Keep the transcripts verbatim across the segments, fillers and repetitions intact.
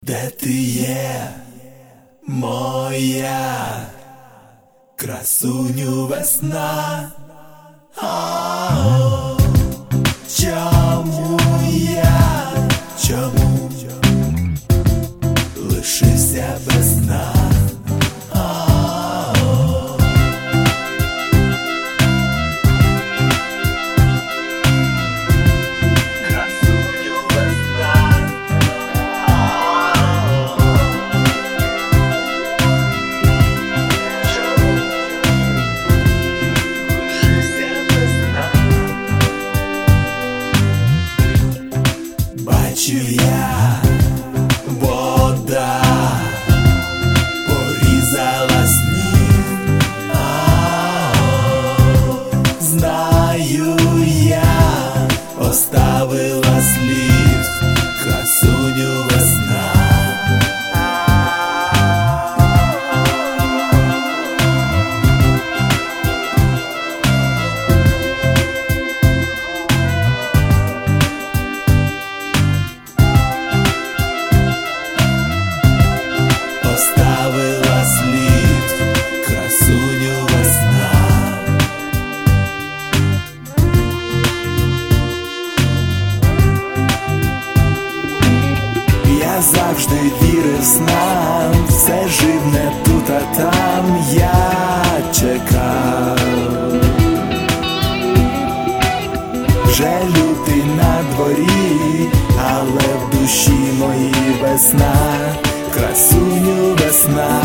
Де ти є, моя красуню весна? А-о, чому я, чому лишився без сна? А-о, красуню весна. Бачу я, вода порізала сніг, а-о, знаю я, оставила слід красуню весна. Оставила слід красуню весна. Я завжди вірив снам, все жив не тут, а там я чекав. Вже лютий на дворі, але в душі моїй весна. Красуню весна,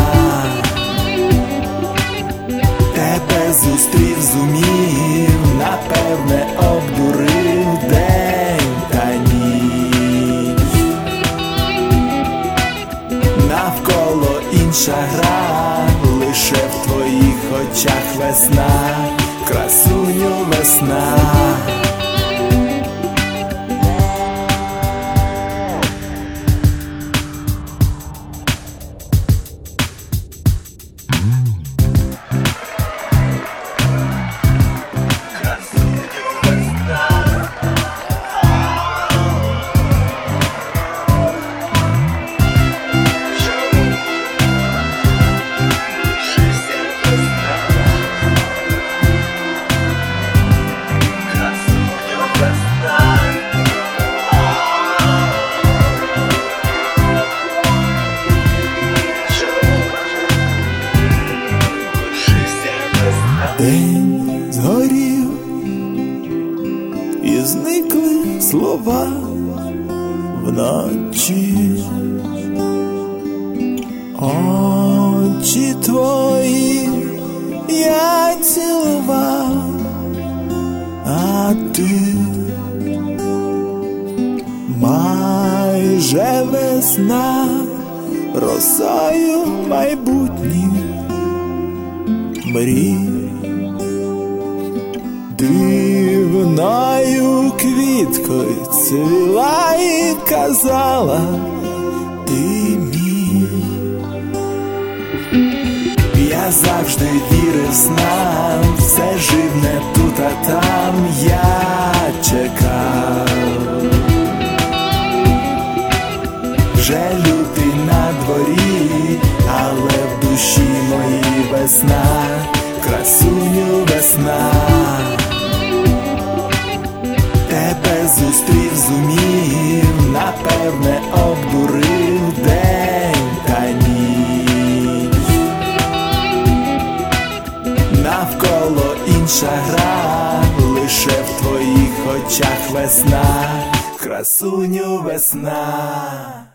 тебе зустрів, зумів, напевне обдурив день та ніч. Навколо інша гра, лише в твоїх очах весна. Красуню весна. День згорів, і зникли слова вночі. Очі твої я цілував, а ти майже весна, росою майбутніх мрій. Дивною квіткою цвіла і казала ти мій. Я завжди вірив снам, все жив не тут, а там я чекав. Вже лютий на дворі, але в душі моїй весна. Красуню весна, тебе зустрів, зумів, напевне обдурив день та ніч. Навколо інша гра, лише в твоїх очах весна. Красуню весна.